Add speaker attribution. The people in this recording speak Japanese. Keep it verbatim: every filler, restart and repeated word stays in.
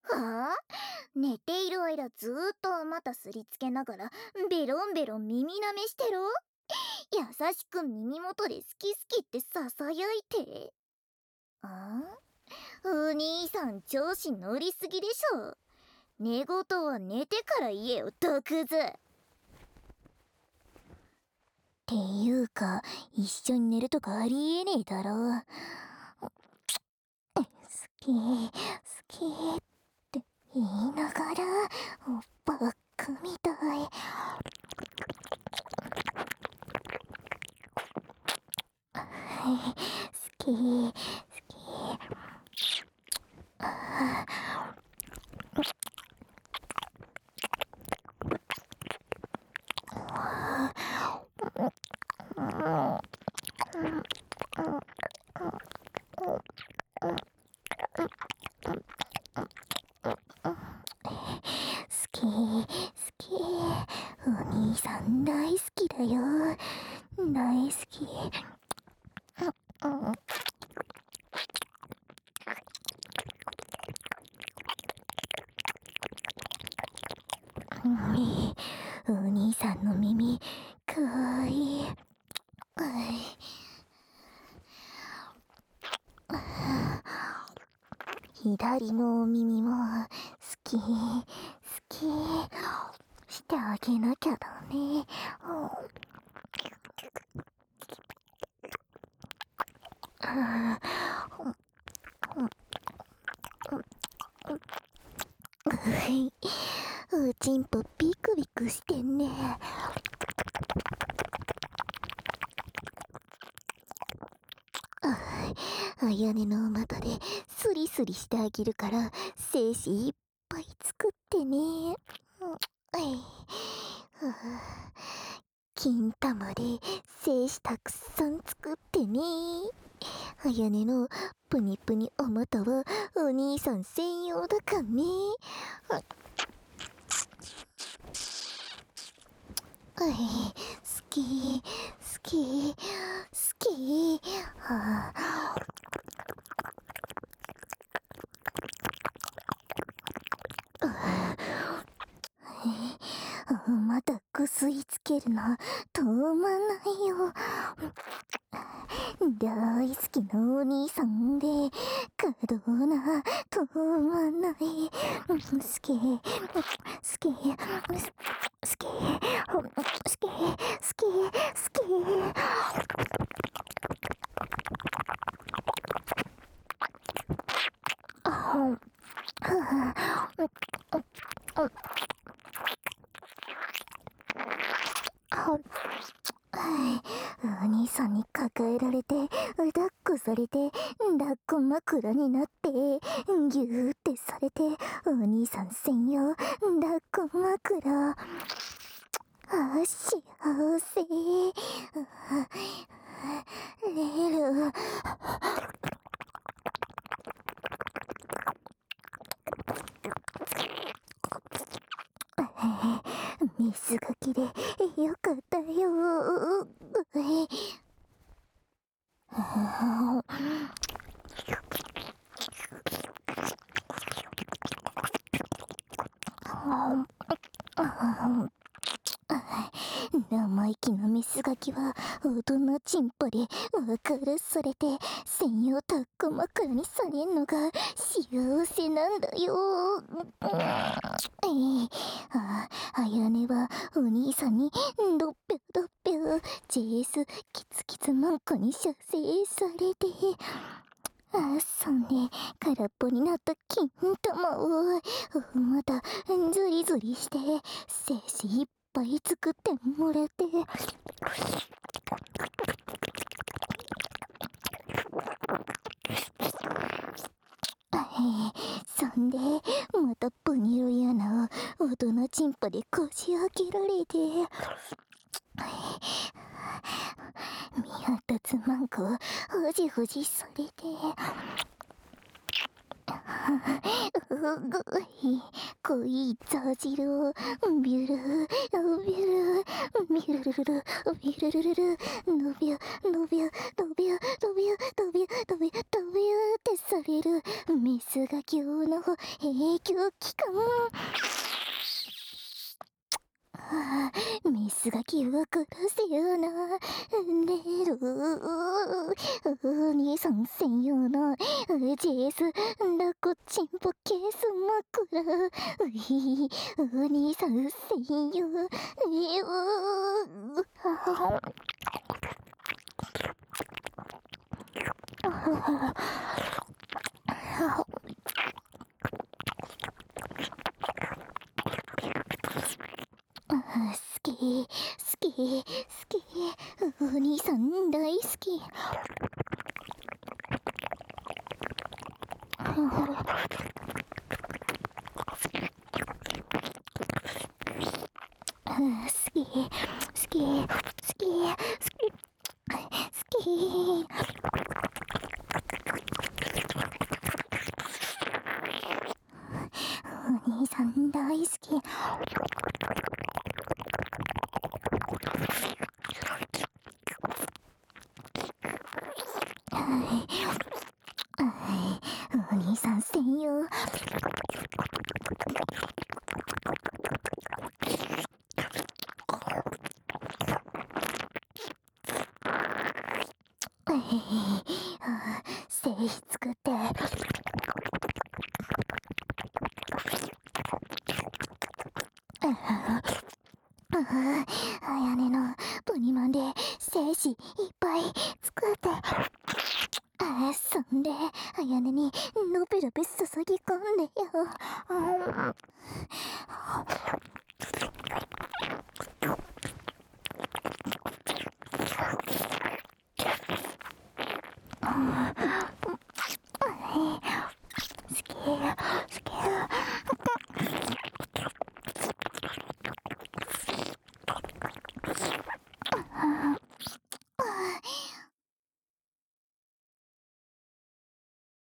Speaker 1: はあ、寝ている間ずーっとまたすりつけながらベロンベロン耳舐めしてろ。優しく耳元で好き好きってささやいて。あお兄さん調子乗りすぎでしょ。寝言は寝てから言えよ、毒図。っていうか、一緒に寝るとかありえねえだろ。好き、好きって言いながら、おっぱっかみたい。好き、好き。好き、好き。お兄さん大好きだよ。大好き。お兄さんの耳、かわいい。左のお耳も好き、好き。してあげなきゃだね。おちんぽビクビクしてんね。あやねの股でスリスリしてあげるから精子いっぱい作ってね。金玉で精子たくさん作ってね。あやねのプニプニお股はお兄さん専用だかね。好き、好き、好き。はあ、またぐすいつけるの止まないよ。大好きなお兄さんで過度な止まない。好き、好き、好き、好き、好き、好き。お兄さんに抱えられて抱っこされて抱っこ枕になってぎゅーってされてお兄さん専用抱っこ枕。あ幸せ。レルメスガキでよかったよ。生意気なメスガキは大人チンポで分からされて専用タック枕にされんのが幸せなんだよ。えー、ああやねはお兄さんにどっぴょどっぴょジェースキツキツマンコに射精されて、あそんで空っぽになった金玉をまたズリズリして精子いっぱい作ってもらって、そんでまたプニロイ穴を大人チンポでこじ開けられて、見当たつマンコをほじほじされて、うぐい濃いザ汁をビュルビュルビュルルルルビュルルルルのびゅのびゅのびゅのびゅのびゅのびゅのびゅってされるメスガキ用の永久期間。はあ、メスガキを殺せよな。レルーに参戦用のジェイスラコチンポケースマクラウィーに参戦用えうはあ好き好き好きお兄さん大好き。好き好き好き好きお兄さん大好き。お兄さん専用。性質くってあやねのポニマンで精子いっぱい作ってあそんであやねにのびのび注ぎ込んでよ。